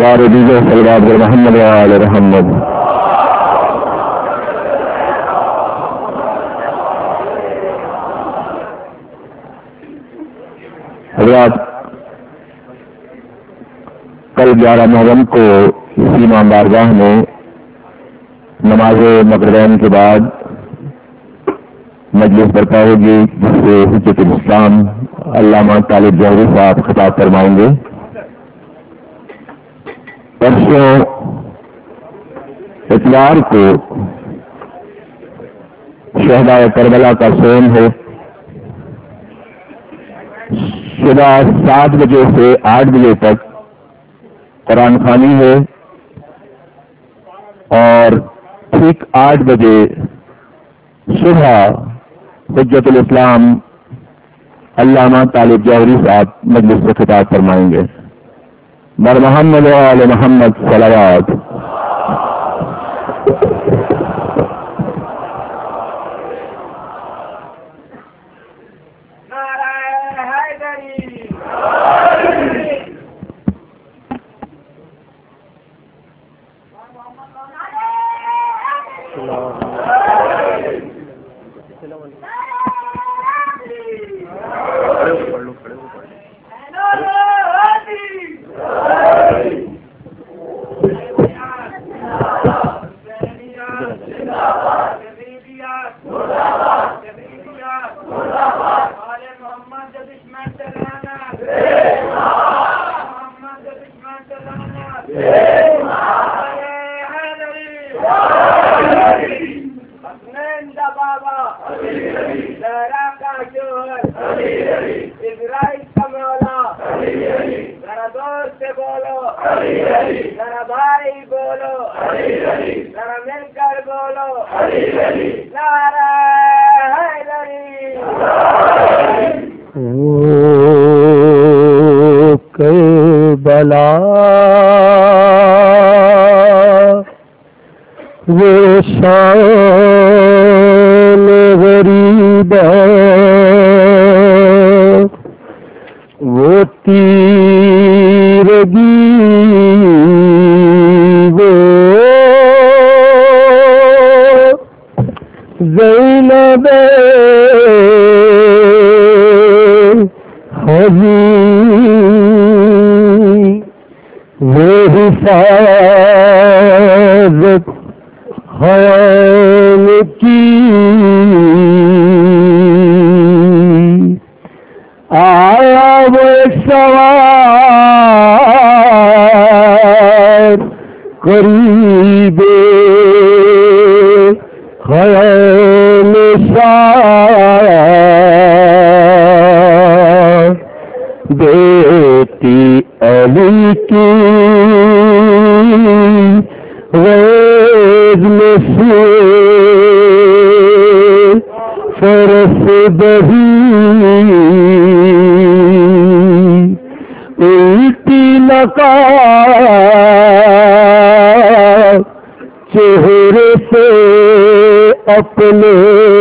بار دیگر صلوات بر محمد و آل محمد. حضرات، کل 11 محرم کو اسی امام بارگاہ میں نماز مغربین کے بعد مجلس برپا ہوگی، جس سے حجت الاسلام علامہ طالب جوہری صاحب خطاب فرمائیں گے. پرسوں اتوار کو شہدائے کربلا کا سون ہے. صبح 7 بجے سے 8 بجے تک قرآن خوانی ہے اور ٹھیک 8 بجے صبح حجت الاسلام علامہ طالب جوہری صاحب مجلس سے خطاب فرمائیں گے. بر محمد و آل محمد صلوات. وہ شان غریب وہ تیرگی وہ زینب وہ حفاظت خیال کی آیا وہ سوار قریب خیال شاہ بیٹی علی کی غیظ میں سے فرس دہی الٹی نقاب چہرے سے اپنے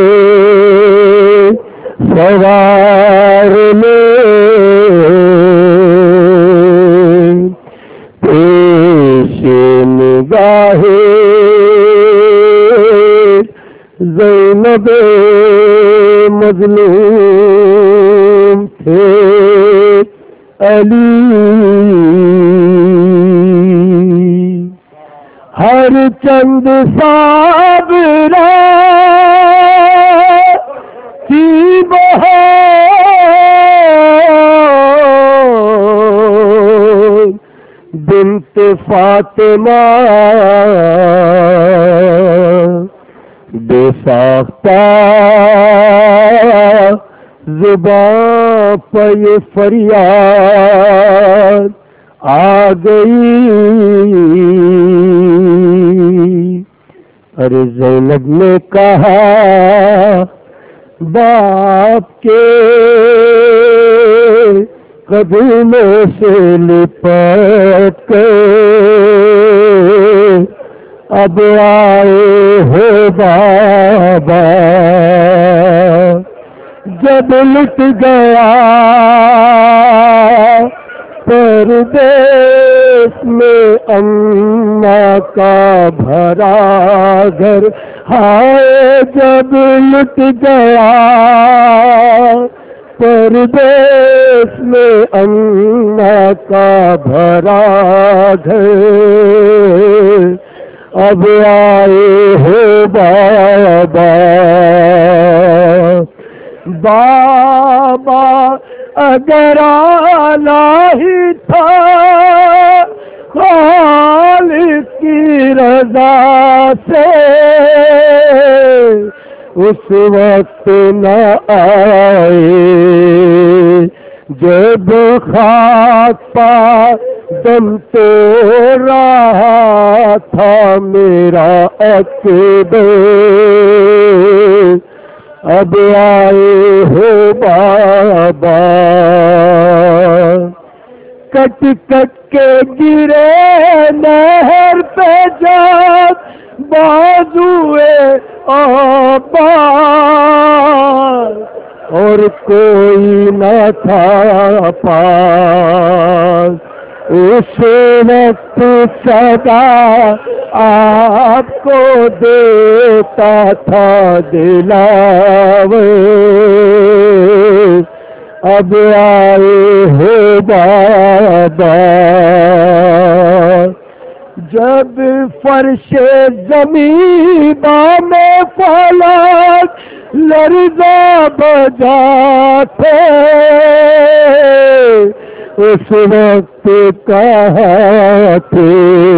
سوار میں پیش نگاہ زینب مظلوم تھے علی. ہر چند صابرہ کی بہار بنت فاطمہ بے ساختہ زباں پہ یہ فریاد آ گئی. ارے زینب نے کہا باپ کے قدموں سے لپٹ کے اب آئے ہو بابا. جب لٹ گیا پردیس میں اماں کا بھرا گھر ہائے جب لٹ گیا پردیس میں اماں کا بھرا گھر اب آئے ہو بابا بابا اگر آنا ہی تھا خالق کی رضا سے اس وقت نہ آئے جب خاک پا دم تو رہا تھا میرا اکبر اب آئے ہو بابا کٹ کٹ کے گرے نہر پہ جب بازوئے آباد اور کوئی نہ تھا پاس اس وقت صدا آپ کو دیتا تھا دلاور اب آئے ہو بابا جب فرش زمین میں فلک لرزہ بجاتے اس وقت کہاں تھے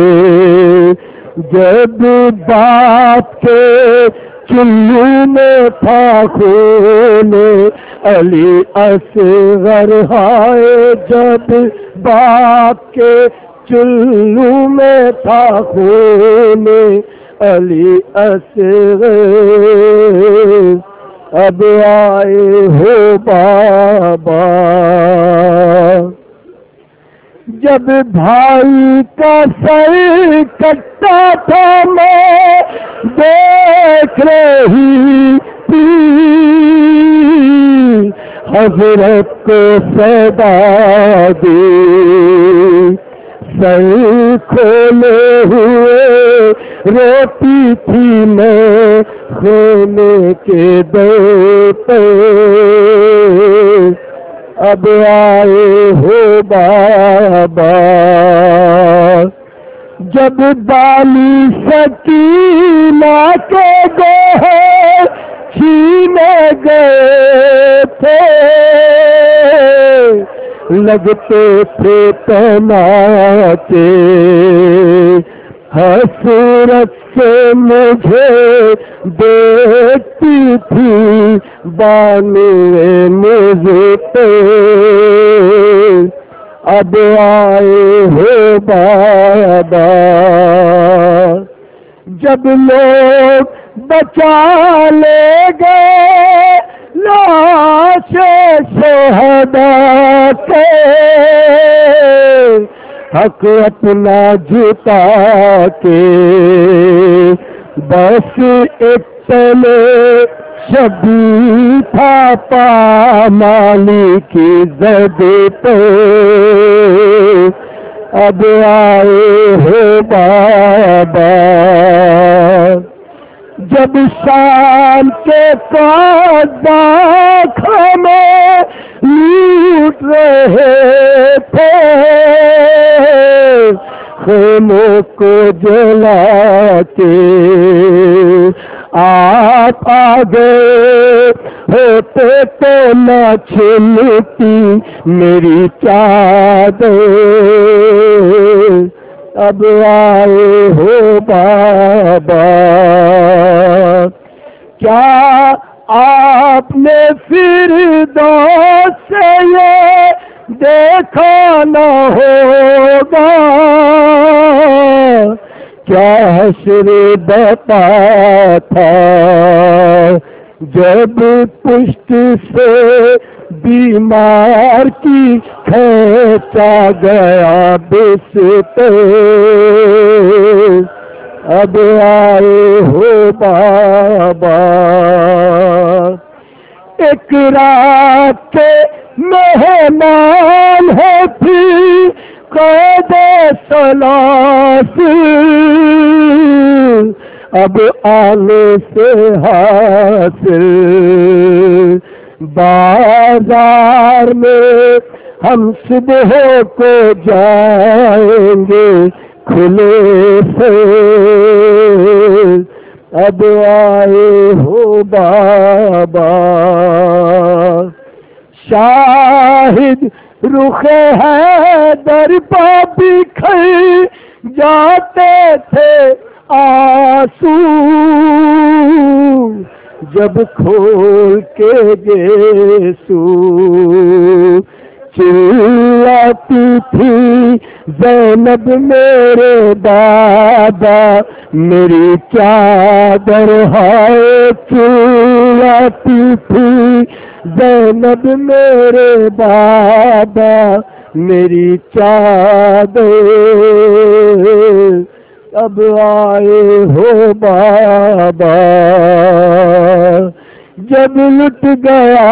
جب باپ کے چلو میں تھا خون علی اصغر ہائے جب باپ کے چلو میں تھا خون علی اصغر اب آئے ہو بابا جب بھائی کا سر کٹا تھا میں دیکھ رہی تھی حضرت کو صدا دی سر کھولے ہوئے روتی تھی میں خیمے کے در پہ اب آئے ہو بابا جب بالی سکینہ کے گوہر چھینے گئے تھے لگتے تھے تماچے حسرت سے مجھے دیکھتی تھی بانوے مجھے پہ اب آئے ہو بابا جب لوگ بچا لے گئے لاش شہداء کے حق اپنا جھٹا کے بس ایک تلے شبی تھا پامالی کی زد پہ اب آئے ہو بابا جب شام کے قذاق ہمیں لوٹ رہے تھے خیموں کو جلا کے آپ آ گئے ہوتے تو نہ چھلتی میری چادر اب آئے ہو بابا کیا آپ نے فردوس سے یہ دیکھا نہ ہوگا کیا حشر بتا تھا جب پشت سے بیمار کی کھینچا گیا بستر اب آئے ہو بابا ایک رات کے مہمان ہے پھر سلاسل اب آنے سے حاصل، بازار میں ہم صبح کو جائیں گے کھلے سے، اب آئے ہو بابا شاہد رخ حیدر پہ بکھر جاتے تھے آنسو، جب کھول کے گیسو چلاتی تھی زینب میرے دادا میری چادر ہائے، چلاتی تھی زینب میرے بابا میری چادر، اب آئے ہو بابا جب لٹ گیا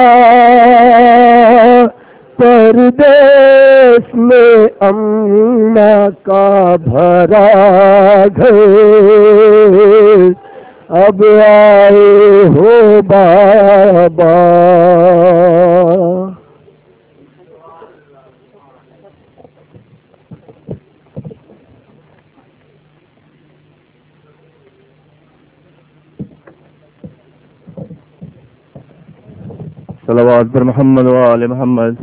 پردیس میں اماں کا بھرا گھر، اب آئے ہو بابا۔ صلوات پر محمد و آل محمد۔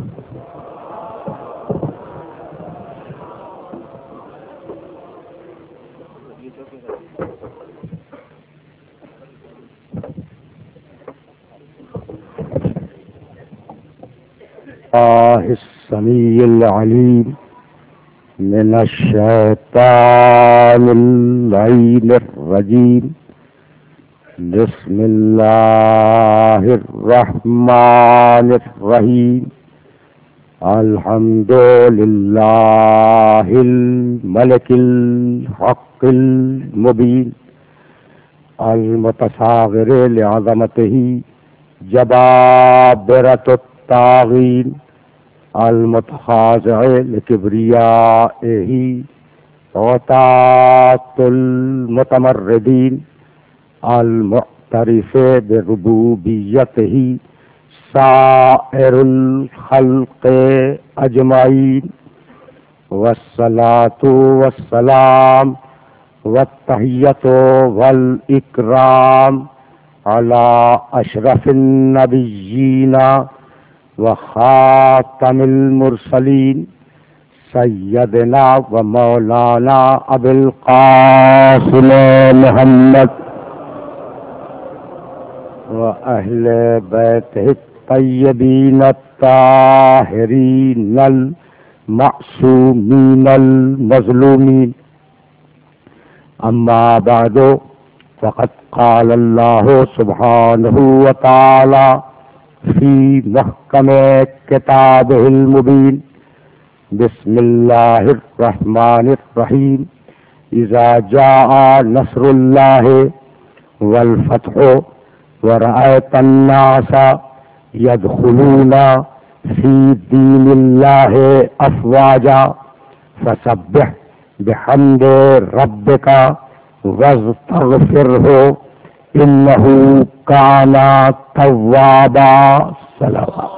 السمیع العلیم من الشیطان اللعین الرجیم، بسم اللہ الرحمن الرحیم، الحمد للہ الملک الحق المبین، المتصاغر لعظمتہ جبابرۃ الطاغین، المتخاضع لکبریائہ عتاۃ المتمردین، المعترف بربوبیتہ سائر الخلق اجمعین، والصلاۃ والسلام والتحیۃ والاکرام علی اشرف النبیین وخاتم المرسلین سیدنا و مولانا ابی القاسم محمد وأهل بيته الطيبين الطاهرين المعصومين المظلومين، أما بعد فقد قال الله سبحانه وتعالى في محكم كتابه المبين، بسم الله الرحمن الرحيم، إذا جاء نصر الله والفتح ورأيت الناس يدخلون في دين الله أفواجا فسبح بحمد ربك واستغفره إنه كان توابا۔ صلوات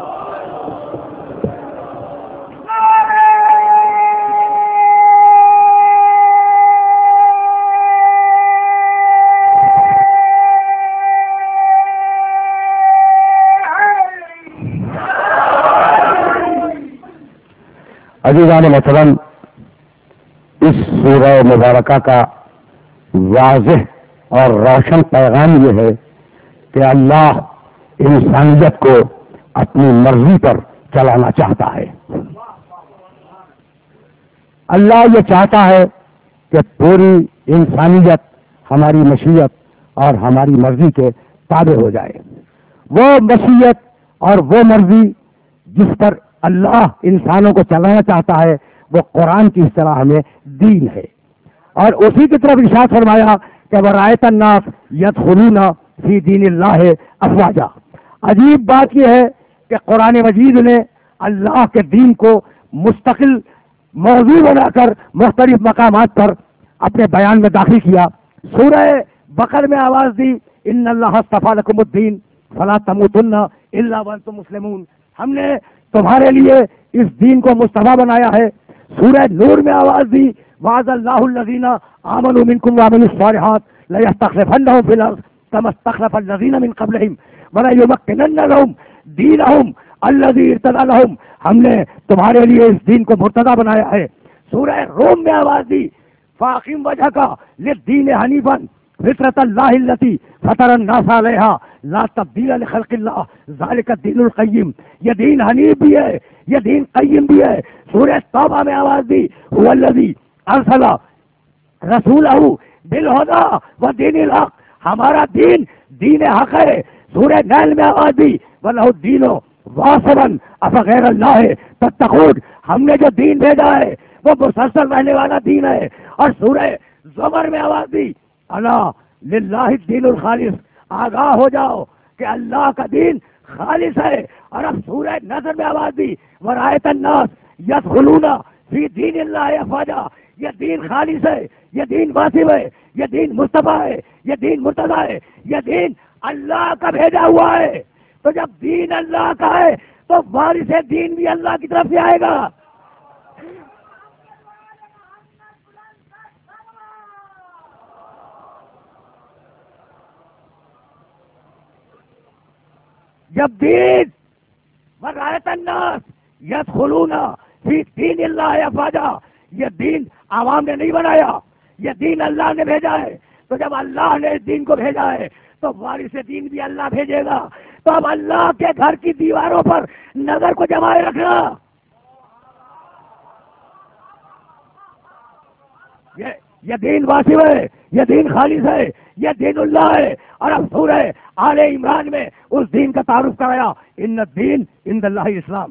عزیزان محترم، اس سورہ مبارکہ کا واضح اور روشن پیغام یہ ہے کہ اللہ انسانیت کو اپنی مرضی پر چلانا چاہتا ہے۔ اللہ یہ چاہتا ہے کہ پوری انسانیت ہماری مشیت اور ہماری مرضی کے تابع ہو جائے۔ وہ مشیت اور وہ مرضی جس پر اللہ انسانوں کو چلانا چاہتا ہے وہ قرآن کی اصطلاح میں دین ہے، اور اسی کی طرف ارشاد فرمایا کہ وَرَأَيْتَ النَّاسَ يَدْخُلُونَ فِي دِينِ اللَّهِ أَفْوَاجًا۔ عجیب بات یہ ہے کہ قرآن مجید نے اللہ کے دین کو مستقل موضوع بنا کر مختلف مقامات پر اپنے بیان میں داخل کیا. سورہ بقر میں آواز دی ان اللہ اصطفیٰ لکم الدین فلا تموتن الا وانتم مسلمون. ہم نے تمہارے لیے اس دین کو مصطفیٰ بنایا ہے. سورہ نور میں آواز دی وعد اللہ الذین آمنوا منکم وعملوا الصالحات لیستخلفنہم فی الارض کما استخلف الذین من قبلہم ولیمکنن لہم دینہم الذی ارتضی لہم. ہم نے تمہارے لیے اس دین کو مرتضی بنایا ہے. سورہ روم میں آواز دی فاقم وجہک للدین حنیفا فطرۃ اللہ التی فطر الناس علیہا لا تبدیل لخلق اللہ ذالک الدین القیم. یہ دین حنیف بھی ہے, یہ دین قیم بھی ہے. سورہ توبہ میں آواز دی هو الذی ارسل رسولہ بالہدی ودین الحق. ہمارا دین دین حق ہے. سورہ نحل میں آواز دی وَلَهُ الدِّينُ وَاصِبًا أَفَغَيْرَ اللَّهِ تَتَّقُونَ. ہم نے جو دین بھیجا ہے وہ مسلسل رہنے والا دین ہے. اور سورہ زمر میں آواز دی الا للہ الدین الخالص. آگاہ ہو جاؤ کہ اللہ کا دین خالص ہے. اور اب سورہ نصر میں آواز دی وَرَأَيْتَ النَّاسَ يَدْخُلُونَ فِي دِينِ اللَّهِ أَفْوَاجًا. یہ دین خالص ہے, یہ دین واصف ہے, یہ دین مصطفیٰ ہے, یہ دین مرتضیٰ ہے, یہ دین اللہ کا بھیجا ہوا ہے. تو جب دین اللہ کا ہے تو وارث دین بھی اللہ کی طرف سے آئے گا. جب دین وَرَأَيْتَ النَّاسَ يَدْخُلُونَ فِي دِينِ اللَّهِ أَفْوَاجًا. یہ دین عوام نے نہیں بنایا, یہ دین اللہ نے بھیجا ہے. تو جب اللہ نے اس دین کو بھیجا ہے تو وارث دین بھی اللہ بھیجے گا. تو اب اللہ کے گھر کی دیواروں پر نظر کو جمائے رکھنا. یہ دین واصف ہے, یہ دین خالص ہے, یہ دین اللہ ہے. اور اب سورہ آل عمران میں اس دین کا تعارف کرایا ان الدین عند اللہ اسلام.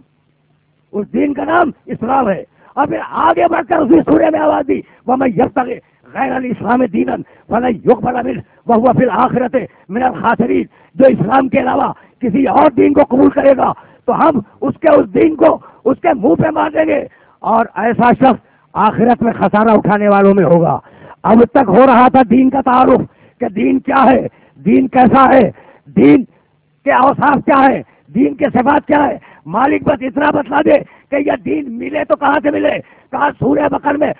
اس دین کا نام اسلام ہے. اور پھر آگے بڑھ کر اسی سورہ میں آواز دی وَمَن يَبْتَغِ غیر الاسلام دینا فلن يقبل منه وهو في الآخرة من الخاسرین. جو اسلام کے علاوہ کسی اور دین کو قبول کرے گا تو ہم اس دین کو اس کے منہ پہ مار دیں گے, اور ایسا شخص آخرت میں خسارہ اٹھانے والوں میں ہوگا. اب تک ہو رہا تھا دین کا تعارف کہ دین کیا ہے, دین کیسا ہے, دین کے اوصاف کیا ہے, دین کے صفات کیا ہے. مالک بس اتنا بتلا دے کہ یہ دین ملے تو کہاں سے ملے. کہا سورہ بقر میں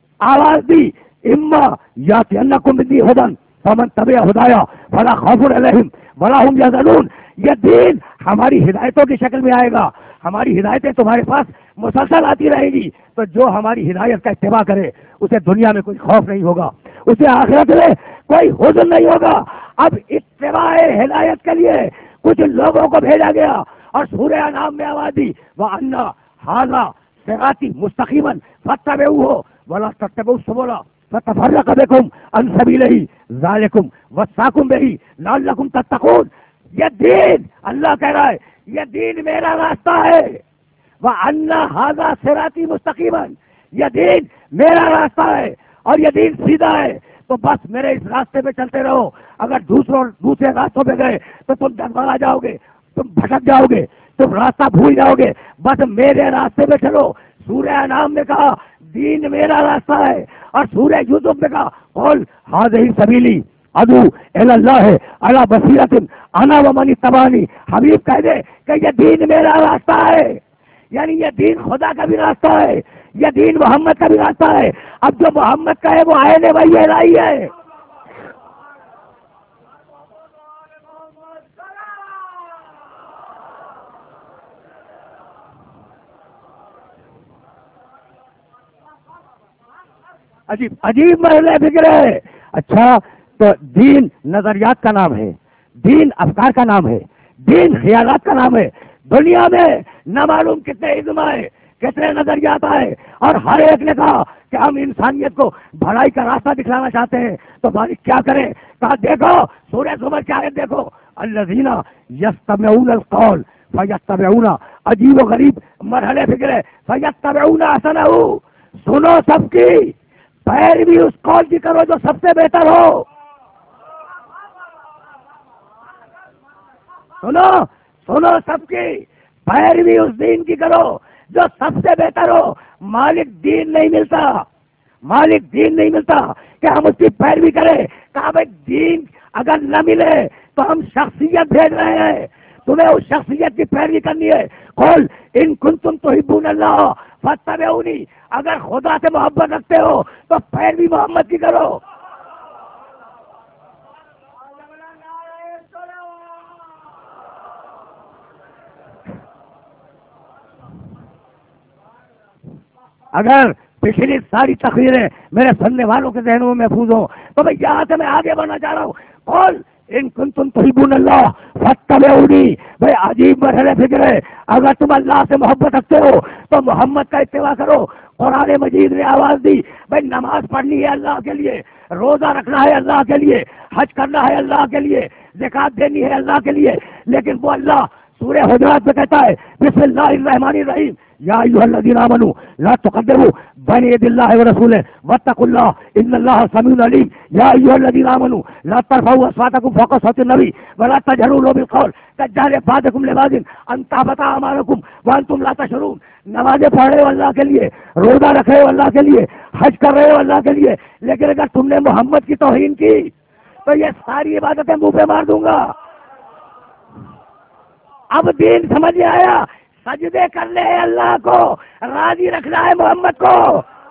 آواز دی اما یاتینکم منی ھدی فمن تبع ھدایا فلا خوف علیہم ولا هم یحزنون. یہ دین ہماری ہدایتوں کی شکل میں آئے گا. ہماری ہدایتیں تمہارے پاس مسلسل آتی رہیں گی. تو جو ہماری ہدایت کا اتباع کرے اسے دنیا میں کوئی خوف نہیں ہوگا, اسے آخرت میں کوئی حزن نہیں ہوگا. اب اتباع ہدایت کے لیے کچھ لوگوں کو بھیجا گیا. اور سورہ انعام میں آواز دی وَأَنَّ هَذَا صِرَاطِي مُسْتَقِيمًا فَاتَّبِعُوهُ وَلَا تَتَّبِعُوا السُّبُلَ فَتَفَرَّقَ بِكُمْ عَنْ سَبِيلِهِ ذَلِكُمْ وَصَّاكُمْ بِهِ لَعَلَّكُمْ تَتَّقُونَ. یہ دین اللہ کہہ رہا ہے یہ دین میرا راستہ ہے. وَأَنَّ هَذَا صِرَاطِي مُسْتَقِيمًا. یہ دین میرا راستہ ہے اور یہ دین سیدھا ہے. تو بس میرے اس راستے پہ چلتے رہو. اگر دوسرے راستوں پہ گئے تو تم ڈگمگا جاؤ گے, تم بھٹک جاؤ گے, تم راستہ بھول جاؤ گے. بس میرے راستے پہ چلو. سورہ انعام میں کہا دین میرا راستہ ہے, اور سورہ یوسف میں کہا قل ھذہ سبیلی ادعو الی اللہ علی بصیرۃ انا ومن اتبعنی. حبیب کہہ دے کہ یہ دین میرا راستہ ہے, یعنی یہ دین خدا کا بھی راستہ ہے, یہ دین محمد کا بھی راستہ ہے. اب جو محمد کا ہے وہ عین وحی الہی ہے. عجیب مرحلہ فکر ہے. اچھا تو دین نظریات کا نام ہے, دین افکار کا نام ہے, دین خیالات کا نام ہے. دنیا میں نہ معلوم کتنے علم آئے, کتنے نظریات آئے, اور ہر ایک نے کہا کہ ہم انسانیت کو بھلائی کا راستہ دکھلانا چاہتے ہیں. تو مالک کیا کرے؟ کہا دیکھو سورہ زمر کیا ہے, دیکھو الذین یستمعون القول فیتبعون. عجیب و غریب مرحلے فکر ہے. فیتبعون احسنہ. سنو سب کی پیروی اس قول کی کرو جو سب سے بہتر ہو. سنو سب کی پیروی اس دین کی کرو جو سب سے بہتر ہو، مالک دین نہیں ملتا، مالک دین نہیں ملتا کہ ہم اس کی پیروی کریں. کہا بھائی دین اگر نہ ملے تو ہم شخصیت بھیج رہے ہیں، تمہیں اس شخصیت کی پیروی کرنی ہے. قل ان کنتم تحبون اللہ فاتبعونی، اگر خدا سے محبت رکھتے ہو تو پیروی محمد کی کرو. اگر پچھلی ساری تقریریں میرے سننے والوں کے ذہنوں میں محفوظ ہوں تو میں یہاں سے میں آگے بڑھنا چاہ رہا ہوں. قل ان کنتم تحبون اللہ فاتبعونی. بھائی عجیب مرحلہ فکر ہے، اگر تم اللہ سے محبت رکھتے ہو تو محمد کا اتباع کرو. قرآن مجید نے آواز دی بھائی نماز پڑھنی ہے اللہ کے لیے، روزہ رکھنا ہے اللہ کے لیے، حج کرنا ہے اللہ کے لیے، زکات دینی ہے اللہ کے لیے. لیکن وہ اللہ سورہ حجرات میں کہتا ہے بسم اللہ الرحمن الرحیم یا ایھا الذین آمنوا لا تقدموا بین یدی اللہ ورسولہ واتقوا اللہ ان اللہ سمیع علیم. یا ایھا الذین آمنوا لا ترفعوا اصواتکم فوق صوت النبی ولا تجهروا له بالقول كجهر بعضکم لبعض ان تحبط اعمالکم وانتم لا تشعرون. نمازیں پڑھ رہے ہو اللہ کے لیے، روزہ رکھ رہے ہو اللہ کے لیے، حج کر رہے ہو اللہ کے لیے، لیکن اگر تم نے محمد کی توہین کی تو یہ ساری عبادتیں منہ پہ مار دوں گا. اب دین سمجھ میں آیا، سجدے کرنے ہیں اللہ کو، راضی رکھنا ہے محمد کو.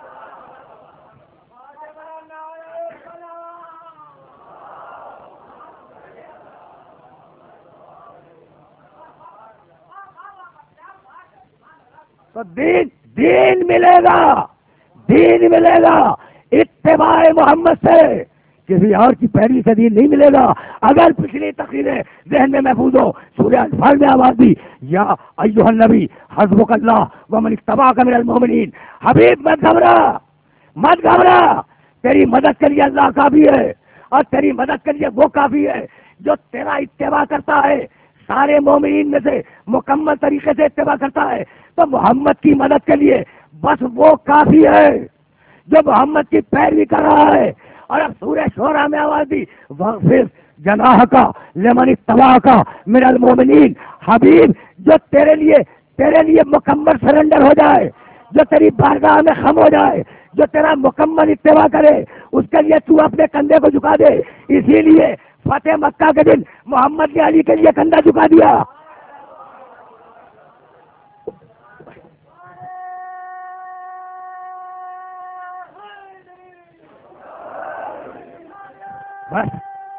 تو دین ملے گا، دین ملے گا اتباع محمد سے، کسی اور کی پیروی سے دین نہیں ملے گا. اگر پچھلی تقریریں ذہن میں محفوظ ہو، سورہ انفال میں آواز دی یا ایھا النبی حسبک اللہ ومن اتبعک من المؤمنین. حبیب مت گھبرا، مت گھبرا، تیری مدد کے لیے اللہ کافی ہے، اور تیری مدد کے لیے وہ کافی ہے جو تیرا اتباع کرتا ہے، سارے مومنین میں سے مکمل طریقے سے اتباع کرتا ہے. تو محمد کی مدد کے لیے بس وہ کافی ہے جو محمد کی پیروی کر رہا ہے. اور اب سورہ شورى میں آواز دی وَاغْفِرْ جَنَاحَكَ لِمَنِ اتَّبَعَكَ مِنَ الْمُؤْمِنِينَ. حبیب جو تیرے لیے مکمل سرنڈر ہو جائے، جو تیری بارگاہ میں خم ہو جائے، جو تیرا مکمل اتباع کرے، اس کے لیے تو اپنے کندھے کو جھکا دے. اسی لیے فتح مکہ کے دن محمد نے علی کے لیے کندھا جھکا دیا. بس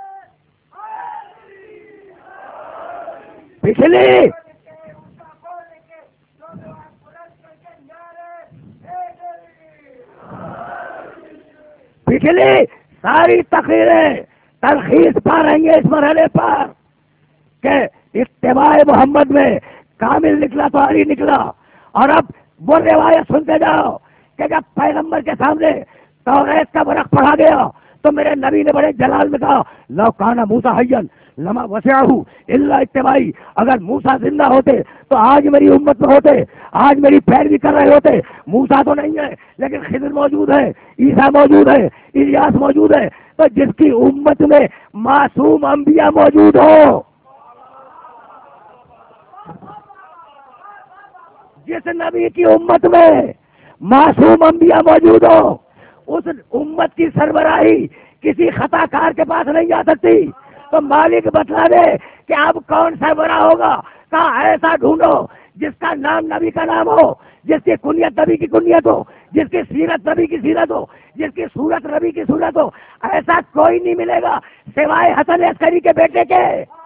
پچھلی ساری تقریریں تلخیص پا رہی ہیں اس مرحلے پر کہ اتباع محمد میں کامل نکلا تو علی نکلا. اور اب وہ روایت سنتے جاؤ کہ جب پیغمبر کے سامنے توریت کا ورق پڑھا گیا تو میرے نبی نے بڑے جلال میں کہا لو کان موسیٰ حیا لما وسعہ الا اتباعی. اگر موسیٰ زندہ ہوتے تو آج میری امت میں ہوتے، آج میری پیروی کر رہے ہوتے. موسیٰ تو نہیں ہے لیکن خضر موجود ہے، عیسیٰ موجود ہے، الیاس موجود ہے. تو جس کی امت میں معصوم انبیاء موجود ہو، جس نبی کی امت میں معصوم انبیاء موجود ہو، اس امت کی سربراہی کسی خطا کار کے پاس نہیں جا سکتی. تو مالک بتلا دے کہ اب کون سربراہ ہوگا. کہا ایسا ڈھونڈو جس کا نام نبی کا نام ہو، جس کی کنیت نبی کی کنیت ہو، جس کی سیرت نبی کی سیرت ہو، جس کی صورت نبی کی صورت ہو. ایسا کوئی نہیں ملے گا سوائے حسن عسکری کے بیٹے کے.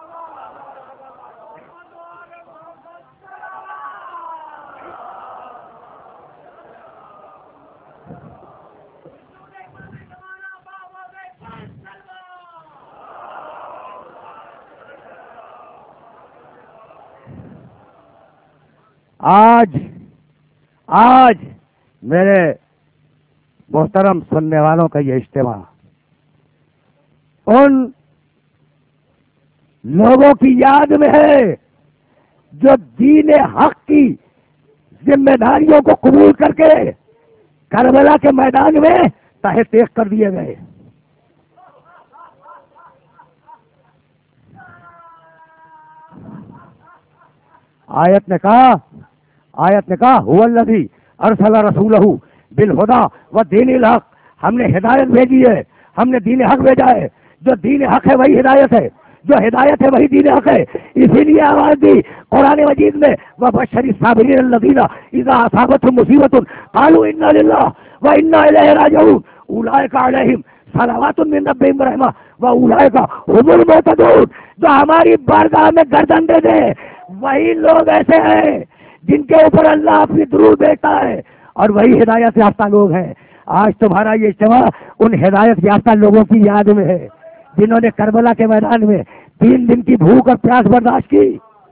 آج میرے محترم سننے والوں کا یہ اجتماع ان لوگوں کی یاد میں ہے جو دین حق کی ذمہ داریوں کو قبول کر کے کربلا کے میدان میں تہ تیغ کر دیے گئے. آیت نے کہا آیت نے کہا هو الذی ارسل رسولہ بالہدی ودین الحق، ہم نے ہدایت بھیجی ہے، ہم نے دین حق بھیجا ہے، جو دین حق ہے وہی ہدایت ہے، جو ہدایت ہے وہی دین حق ہے۔ اسی لیے آواز دی قرآن مجید میں وبشر الصابرین الذین اذا اصابتهم مصیبۃ قالوا انا للہ وانا الیہ راجعون اولئک علیہم صلوات من ربہم ورحمہ واولئک هم المہتدون۔ جو ہماری بارگاہ میں گردن دے دے وہی لوگ ایسے ہیں جن کے اوپر اللہ اپنی درود بھیجتا ہے، اور وہی ہدایت یافتہ لوگ ہیں۔ آج تمہارا یہ اجتماع ان ہدایت یافتہ لوگوں کی یاد میں ہے جنہوں نے کربلا کے میدان میں 3 دن کی بھوک اور پیاس برداشت کی۔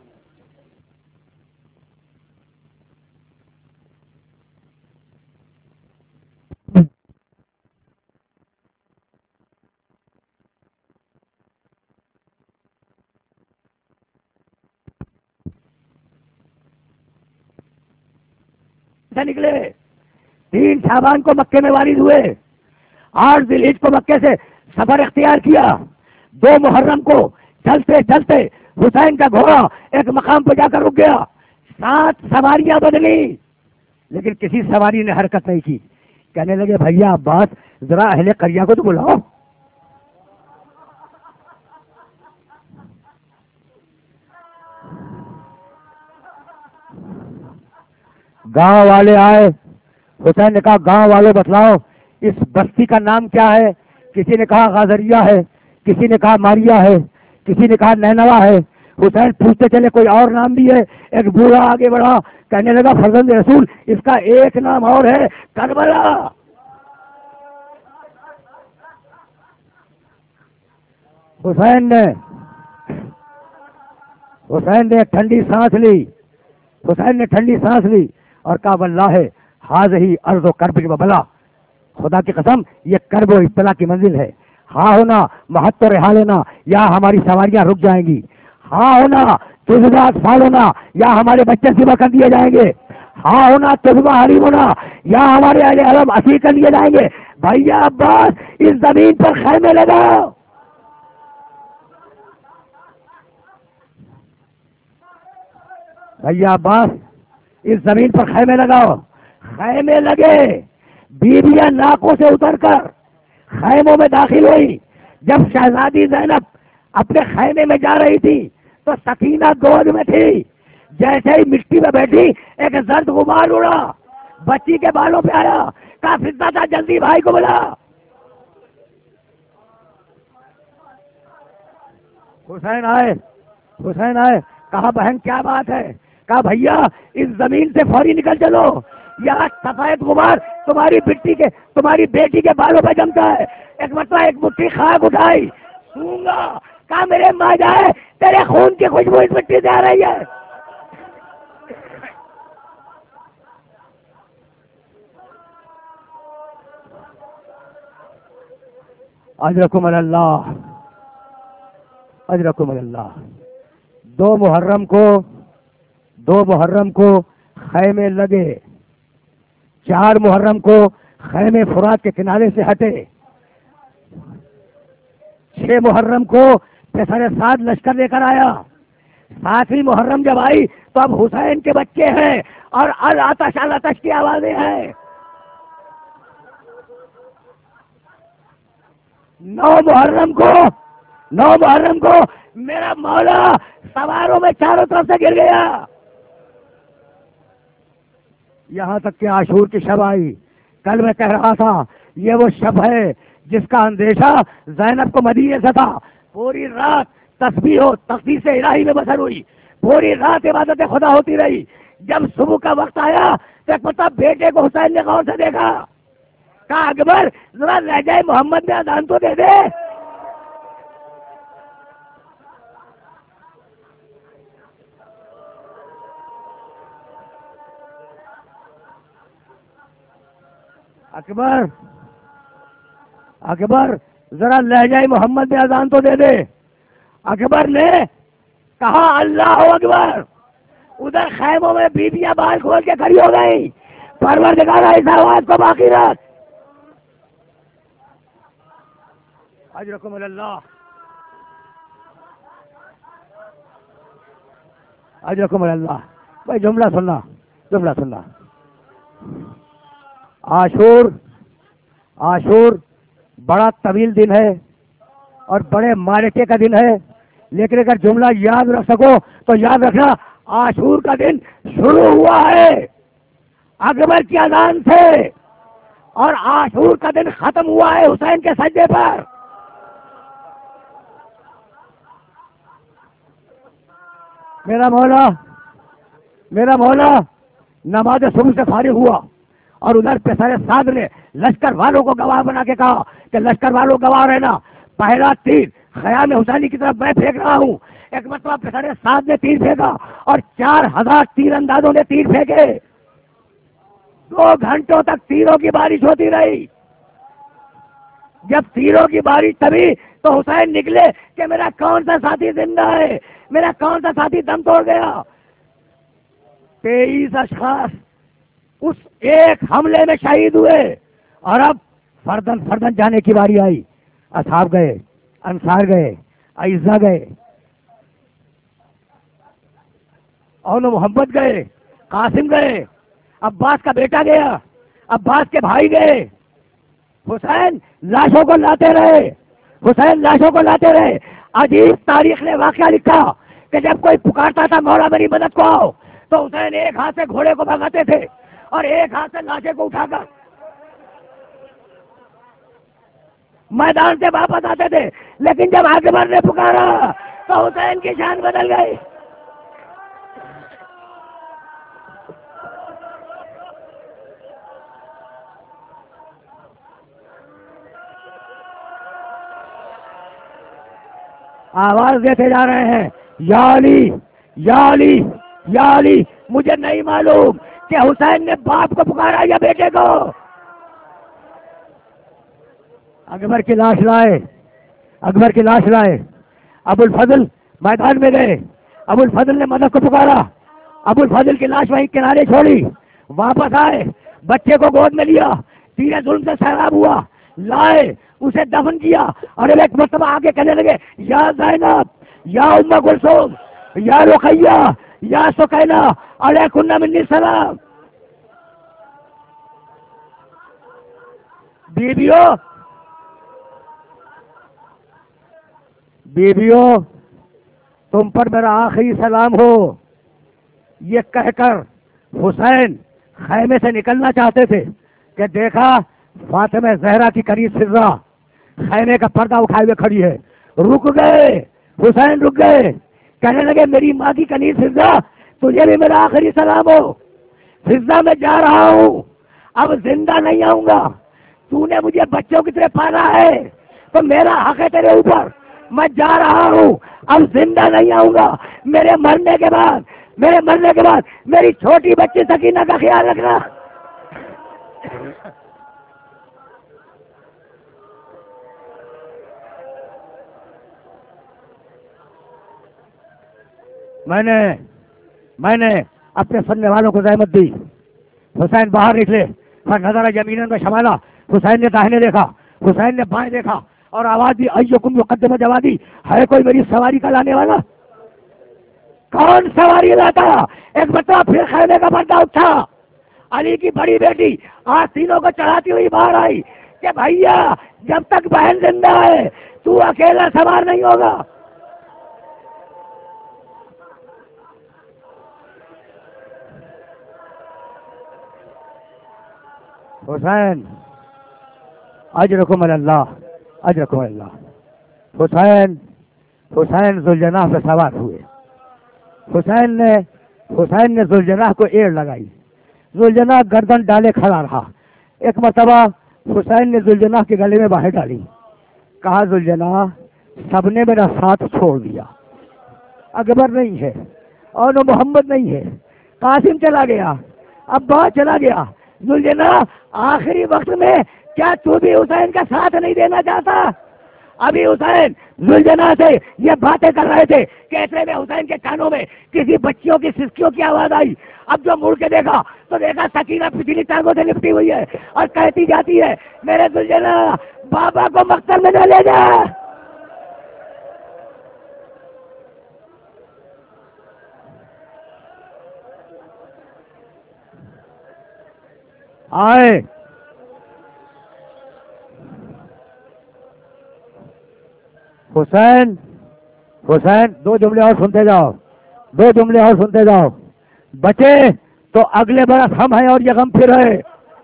سے نکلے 3 شعبان کو مکے میں وارد ہوئے، 8 ذی الحجہ کو مکے سے سفر اختیار کیا، 2 محرم کو چلتے چلتے حسین کا گھوڑا ایک مقام پہ جا کر رک گیا، 7 سواریاں بدلی لیکن کسی سواری نے حرکت نہیں کی۔ کہنے لگے بھیا عباس ذرا اہل قریہ کو تو بلاؤ۔ گاؤں والے آئے، حسین نے کہا گاؤں والے بتلاؤ اس بستی کا نام کیا ہے؟ کسی نے کہا غازریہ ہے، کسی نے کہا ماریا ہے، کسی نے کہا نینوا ہے۔ حسین پوچھتے چلے کوئی اور نام بھی ہے؟ ایک بوڑھا آگے بڑھا، کہنے لگا فرزند رسول اس کا ایک نام اور ہے، کربلا۔ حسین نے ٹھنڈی سانس لی، حسین نے ٹھنڈی سانس لی اور کہا واللہ ہذہ ارض کرب و بلا، خدا کی قسم یہ کرب و ابتلا کی منزل ہے، ہاں ہونا محت و رہا لینا یا ہماری سواریاں رک جائیں گی، ہاں ہونا تجھبہ اطفال ہونا یا ہمارے بچے ذبح کر دیے جائیں گے، ہاں ہونا تجھبہ حریم ہونا یا ہمارے اہل حرم اسیر کر لیے جائیں گے۔ بھیا عباس اس زمین پر خیمے لگاؤ۔ بھیا عباس اس زمین پر خیمے لگاؤ۔ خیمے لگے، بیویاں ناکوں سے اتر کر خیموں میں داخل ہوئی۔ جب شہزادی زینب اپنے خیمے میں جا رہی تھی تو سکینہ گود میں تھی، جیسے ہی مٹی میں بیٹھی ایک زرد غبار اڑا، بچی کے بالوں پہ آیا، کہا فضہ تھا جلدی بھائی کو بلا۔ حسین آئے، کہا بہن کیا بات ہے؟ کہا بھیا اس زمین سے فوری نکل چلو، یہاں سفید غبار تمہاری بیٹی کے بالوں پہ جمتا ہے۔ ایک مرتبہ ایک مٹھی خاک اٹھائی، سونگا، کہا میرے ماں جائے تیرے خون کی خوشبو اس مٹی سے آ رہی ہے۔ اجرکم اللہ، اجرکم اللہ۔ 2 محرم کو خیمے لگے، 4 محرم کو خیمے فرات کے کنارے سے ہٹے، 6 محرم کو پسر سعد لشکر لے کر آیا، 7ویں محرم جب آئی تو اب حسین کے بچے ہیں اور العطش العطش کی آوازیں ہیں۔ 9 محرم کو میرا مولا سواروں میں چاروں طرف سے گر گیا، یہاں تک کہ عاشور کی شب آئی۔ کل میں کہہ رہا تھا یہ وہ شب ہے جس کا اندیشہ زینب کو مدینے سے تھا، پوری رات تسبیح و تقدیس الہی میں بسر ہوئی، پوری رات عبادت خدا ہوتی رہی۔ جب صبح کا وقت آیا تو ایک مرتبہ بیٹے کو حسین نے غور سے دیکھا، کہا اکبر ذرا لہجہ محمد میں اذان تو دے دے۔ اکبر ذرا لہجہ محمد میں اذان تو دے دے۔ اکبر نے کہا اللہ اکبر۔ ادھر خیموں میں بیویاں بال کھول کے کھڑی ہو گئی، پروردگار اس آواز کو باقی رکھ۔ اجرکم اللہ، اجرکم اللہ۔ بھائی جملہ سننا، جملہ سننا. عاشور بڑا طویل دن ہے اور بڑے معرکے کا دن ہے، لیکن اگر جملہ یاد رکھ سکو تو یاد رکھنا عاشور کا دن شروع ہوا ہے اکبر کی اذان سے، اور عاشور کا دن ختم ہوا ہے حسین کے سجدے پر. میرا مولا نماز صبح سے فارغ ہوا اور ادھر پسر سعد نے لشکر والوں کو گواہ بنا کے کہا کہ لشکر والوں گواہ رہنا، پہلا تیر خیام حسینی کی طرف میں پھینک رہا ہوں. ایک مرتبہ پسر سعد نے تیر پھینکا اور 4000 تیر اندازوں نے تیر پھینکے. 2 گھنٹوں تک تیروں کی بارش ہوتی رہی. جب تیروں کی بارش تبھی تو حسین نکلے کہ میرا کون سا ساتھی زندہ ہے، میرا کون سا ساتھی دم توڑ گیا. 23 اشخاص اس ایک حملے میں شہید ہوئے، اور اب فردن جانے کی باری آئی. اصحاب گئے، انصار گئے، اعزا گئے، اون محمد گئے، قاسم گئے، عباس کا بیٹا گیا، عباس کے بھائی گئے. حسین لاشوں کو لاتے رہے. عجیب تاریخ نے واقعہ لکھا کہ جب کوئی پکارتا تھا مولا میری مدد کو آؤ، تو حسین ایک ہاتھ سے گھوڑے کو بھگاتے تھے اور ایک ہاتھ سے لاشے کو اٹھا کر میدان سے واپس آتے تھے. لیکن جب اکبر نے پکارا تو حسین کی شان بدل گئی. آواز دیتے جا رہے ہیں یا علی یا علی یا علی. مجھے نہیں معلوم کہ حسین نے باپ کو پکارا یا بیٹے کو. اکبر کی لاش لائے. ابو الفضل میدان میں گئے. ابو الفضل نے مدد کو پکارا. ابو الفضل کی لاش وہیں کنارے چھوڑی. واپس آئے، بچے کو گود میں لیا، تیرے ظلم سے سیراب ہوا، لائے اسے دفن کیا. اور ایک مرتبہ آگے کہنے لگے یا زینب، یا ام کلثوم، یا رقیہ، یا سکینہ، علیکن منی السلام. بیبیوں تم پر میرا آخری سلام ہو. یہ کہہ کر حسین خیمے سے نکلنا چاہتے تھے کہ دیکھا فاطمہ زہرا کی قریب فضا خیمے کا پردہ اٹھائے ہوئے کھڑی ہے. رک گئے، حسین رک گئے، کہنے لگے میری ماں کی کنیز فضا، تجھے بھی میرا آخری سلام ہو. فضا میں جا رہا ہوں، اب زندہ نہیں آؤں گا. تو نے مجھے بچوں کی طرح پالا ہے تو میرا حق ہے تیرے اوپر. میں جا رہا ہوں، اب زندہ نہیں آؤں گا. میرے مرنے کے بعد میری چھوٹی بچی سکینہ کا خیال رکھنا. میں نے اپنے سننے والوں کو زحمت دی. حسین باہر نکلے اور نظر یمیناً میں شمالا. حسین نے داہنے دیکھا، حسین نے بائیں دیکھا اور آواز دی ایکم یقدم جوادی، ہے کوئی میری سواری کا لانے والا؟ کون سواری لاتا؟ ایک مرتبہ پھر خیمے کا پردہ اٹھا. علی کی بڑی بیٹی آستینوں کو چڑھاتی ہوئی باہر آئی کہ بھیا جب تک بہن زندہ ہے تو اکیلا سوار نہیں ہوگا. حسین اجرکم اللہ، اجرکم اللہ. حسین ذوالجناح پہ سوار ہوئے. حسین نے ذوالجناح کو ایڑ لگائی. ذوالجناح گردن ڈالے کھڑا رہا. ایک مرتبہ حسین نے ذوالجناح کے گلے میں باہیں ڈالی. کہا ذوالجناح سب نے میرا ساتھ چھوڑ دیا، اکبر نہیں ہے اور محمد نہیں ہے، قاسم چلا گیا، عباس چلا گیا. ذوالجناح آخری وقت میں کیا تو بھی حسین کا ساتھ نہیں دینا چاہتا؟ ابھی حسین ذوالجناح سے یہ باتیں کر رہے تھے کہ ایسے میں حسین کے کانوں میں کسی بچیوں کی سسکیوں کی آواز آئی. اب جو مڑ کے دیکھا تو دیکھا سکینہ پچھلی ٹانگوں سے لپٹی ہوئی ہے اور کہتی جاتی ہے میرے ذوالجناح بابا کو مقتل میں نہ لے جا. آئے. حسین حسین 2 جملے اور سنتے جاؤ، 2 جملے اور سنتے جاؤ. بچے تو اگلے برس ہم ہیں اور یہ غم پھر ہے.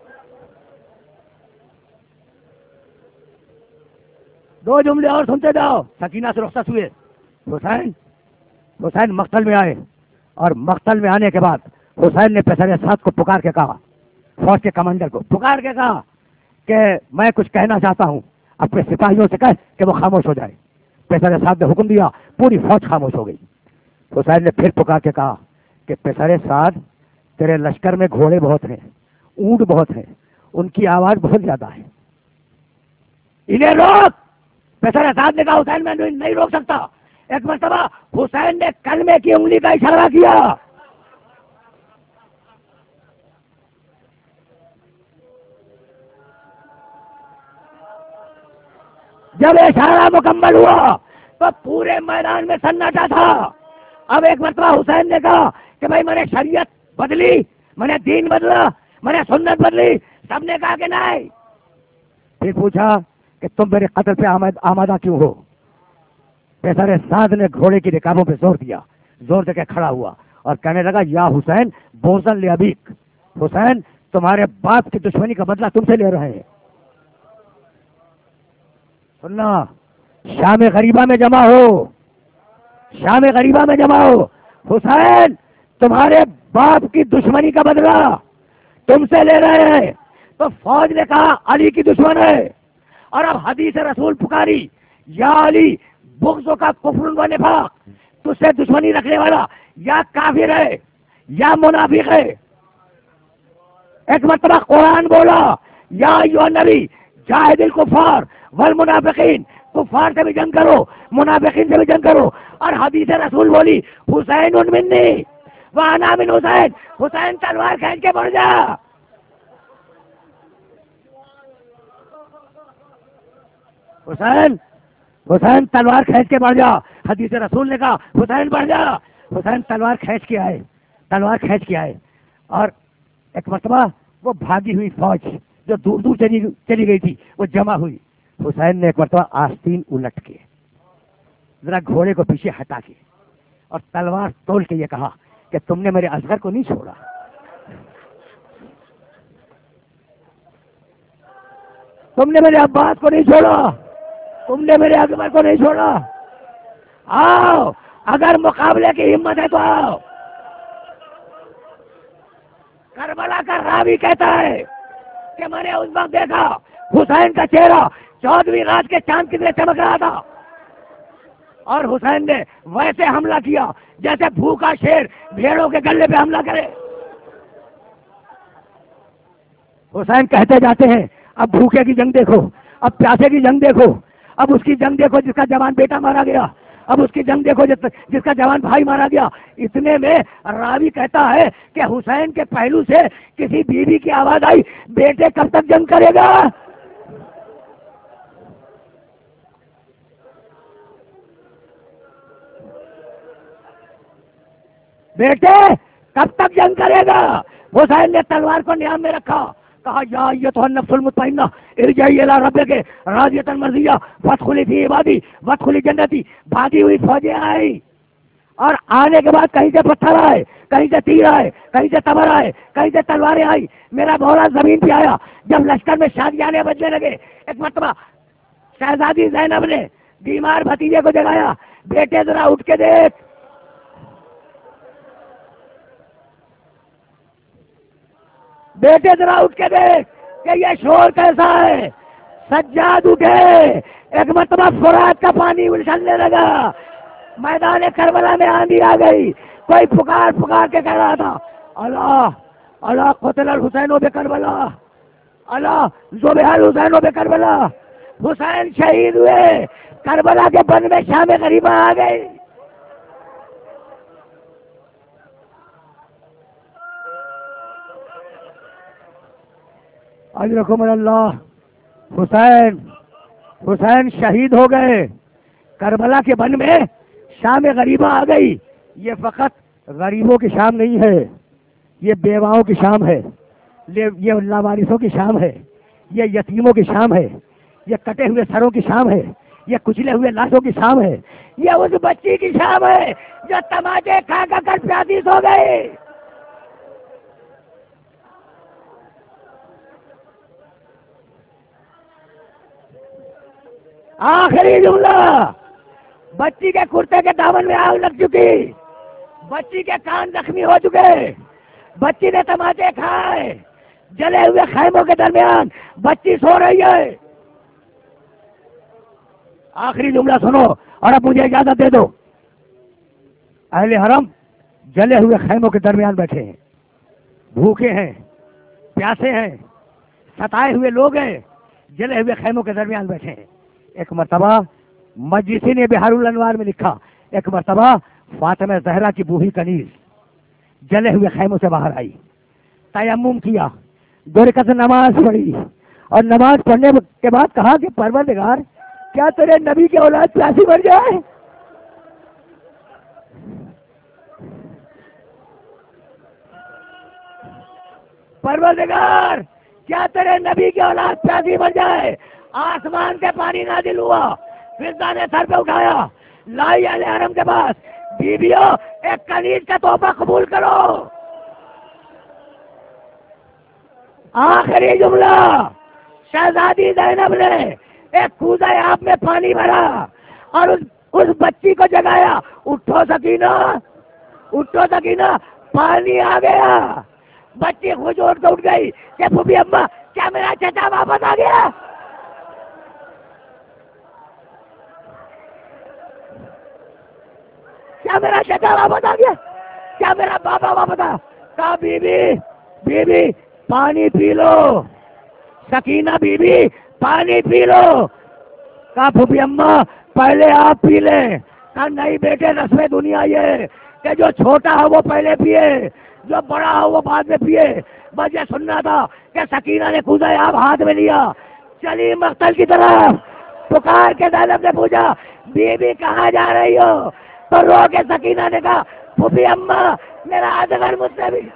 دو جملے اور سنتے جاؤ. سکینہ سے رخصت ہوئے. حسین مقتل میں آئے اور مقتل میں آنے کے بعد حسین نے پیسر سعد کو پکار کے کہا، فوج کے کمانڈر کو پکار کے کہا کہ میں کچھ کہنا چاہتا ہوں. اپنے سپاہیوں سے کہے کہ وہ خاموش ہو جائے. پیسر سعد نے حکم دیا، پوری فوج خاموش ہو گئی. حسین نے پھر پکار کے کہا کہ پیسر سعد تیرے لشکر میں گھوڑے بہت ہیں، اونٹ بہت ہیں، ان کی آواز بہت زیادہ ہے، انہیں روک. پیسر سعد نے کہا حسین میں نہیں روک سکتا. ایک مرتبہ حسین نے کلمے کی انگلی کا اشارہ کیا. جب اشارہ مکمل ہوا تو پورے میدان میں سناٹا تھا. اب ایک مرتبہ حسین نے کہا کہ بھائی میں نے شریعت بدلی، میں نے دین بدلا، میں نے سنت بدلی. سب نے کہا کہ نہیں. پھر پوچھا کہ تم میرے قتل پہ آمادہ کیوں ہو؟ پیسر سعد نے گھوڑے کی رکابوں پہ زور دیا، زور دے کے کھڑا ہوا اور کہنے لگا یا حسین بوزن لے ابیک، حسین تمہارے باپ کی دشمنی کا بدلہ تم سے لے رہے ہیں. سننا، شام غریبہ میں جمع ہو، شام غریبہ میں جمع ہو. حسین تمہارے باپ کی دشمنی کا بدلہ تم سے لے رہے ہیں. تو فوج نے کہا علی کی دشمن ہے. اور اب حدیث رسول پکاری یا علی بغض کا کفر و نفاق، تجھ سے دشمنی رکھنے والا یا کافر ہے یا منافق ہے. ایک مرتبہ قرآن بولا یا ایھا نبی جاہد الکفار والمنافقین، کفار سے بھی جنگ کرو، منافقین سے بھی جنگ کرو. اور حدیث رسول بولی حسین منی وانا من حسین، حسین تلوار کھینچ کے بڑھ جا. حسین تلوار کھینچ کے بڑھ جا. حدیث رسول نے کہا حسین بڑھ جا. حسین تلوار کھینچ کے آئے، تلوار کھینچ کے آئے. اور ایک مرتبہ وہ بھاگی ہوئی فوج جو دور دور چلی گئی تھی وہ جمع ہوئی. حسین نے ایک مرتبہ آستین الٹ کے ذرا گھوڑے کو پیچھے ہٹا کے اور تلوار تول کے یہ کہا کہ تم نے میرے اصغر کو نہیں چھوڑا، تم نے میرے عباس کو نہیں چھوڑا، تم نے میرے اکبر کو نہیں چھوڑا. آؤ اگر مقابلے کی ہمت ہے تو آؤ. کربلا کا راوی کہتا ہے کہ میں نے اس وقت دیکھا حسین کا چہرہ 14ویں رات کے چاند کی طرح چمک رہا تھا اور حسین نے ویسے حملہ کیا جیسے بھوکا شیر بھیڑوں کے گلے پہ حملہ کرے. حسین کہتے جاتے ہیں اب بھوکے کی جنگ دیکھو، اب پیاسے کی جنگ دیکھو، اب اس کی جنگ دیکھو جس کا جوان بیٹا مارا گیا، اب اس کی جنگ دیکھو جس کا جوان بھائی مارا گیا. اتنے میں راوی کہتا ہے کہ حسین کے پہلو سے کسی بیوی کی آواز آئی بیٹے کب تک جنگ کرے گا؟ بیٹے کب تک جنگ کرے گا؟ حسین نے تلوار کو نیام میں رکھا، کہا یا ایھا النفس المطمئنہ ارجعی الی ربک راضیۃ مرضیہ فادخلی فی عبادی وادخلی جنتی. بھاگی ہوئی فوجیں آئی اور آنے کے بعد کہیں سے پتھر آئے، کہیں سے تیر آئے، کہیں سے تبر آئے، کہیں سے تلواریں آئی. میرا بھولا زمین پہ آیا. جب لشکر میں شادیانے بجنے لگے ایک مرتبہ شہزادی زینب نے بیمار بھتیجے کو جگایا، بیٹے ذرا اٹھ کے دیکھ، بیٹے ذرا اٹھ کے دیکھ کہ یہ شور کیسا ہے. سجاد اٹھے. ایک مرتبہ فرات کا پانی اچھلنے لگا. میدان کربلا میں آندھی آ گئی. کوئی پکار پکار کے کہہ رہا تھا اللہ اللہ قتل الحسین بکربلا، اللہ ذبح الحسین بکربلا. حسین شہید ہوئے. کربلا کے بن میں شام غریبہ آ گئی. اجرکم اللہ. حسین شہید ہو گئے. کربلا کے بن میں شام غریبہ آ گئی. یہ فقط غریبوں کی شام نہیں ہے، یہ بیواؤں کی شام ہے، یہ لاوارثوں کی شام ہے، یہ یتیموں کی شام ہے، یہ کٹے ہوئے سروں کی شام ہے، یہ کچلے ہوئے لاشوں کی شام ہے، یہ اس بچی کی شام ہے جو تماچے کھا کر پیاسی سو گئی۔ آخری جملہ، بچی کے کرتے کے دامن میں آگ لگ چکی، بچی کے کان زخمی ہو چکے، بچی نے تماچے کھائے، جلے ہوئے خیموں کے درمیان بچی سو رہی ہے۔ آخری جملہ سنو اور اب مجھے اجازت دے دو۔ اہل حرم جلے ہوئے خیموں کے درمیان بیٹھے ہیں، بھوکے ہیں، پیاسے ہیں، ستائے ہوئے لوگ ہیں، جلے ہوئے خیموں کے درمیان بیٹھے ہیں۔ ایک مرتبہ مجلسی نے بہار الانوار میں لکھا، ایک مرتبہ فاطمہ زہرا کی بوڑھی کنیز جلے ہوئے خیموں سے باہر آئی، تیمم کیا، 2 رکعت نماز پڑھی اور نماز پڑھنے کے بعد کہا کہ پروردگار کیا تیرے نبی کی اولاد پیاسی مر جائے؟ پروردگار کیا تیرے نبی کی اولاد پیاسی مر جائے؟ آسمان سے پانی نازل ہوا، فضا نے سر پہ اٹھایا، لائی اہل حرم کے پاس، بیویوں ایک کنیز کا تحفہ قبول کرو۔ آخری جملہ، شہزادی زینب نے ایک کوزہ آپ میں پانی بھرا اور اس بچی کو جگایا، اٹھو سکینہ، اٹھو سکینہ، پانی آ گیا۔ بچی خوش اٹھ گئی کہ پھوپھی اماں کیا میرا چچا واپس آ گیا؟ کیا میرا چچا واپس آ گیا؟ کیا میرا بابا واپس آ؟ کہا بی بی پانی پی لو، سکینہ بی بی پانی پی لو۔ کہا پھوپھی اماں پہلے آپ پی لیں۔ کہا نہیں بیٹے، رسم دنیا یہ کہ جو چھوٹا ہے وہ پہلے پیے، جو بڑا ہے وہ بعد میں پیے۔ بس یہ سننا تھا کہ سکینہ نے کوزہ آپ ہاتھ میں لیا، چلی مقتل کی طرف، پکار کے زینب نے پوچھا بی بی کہاں جا رہی ہو؟ تو رو کے سکینہ نے کہا پھوپھی اماں میرا ادغر مجھ سے بھی۔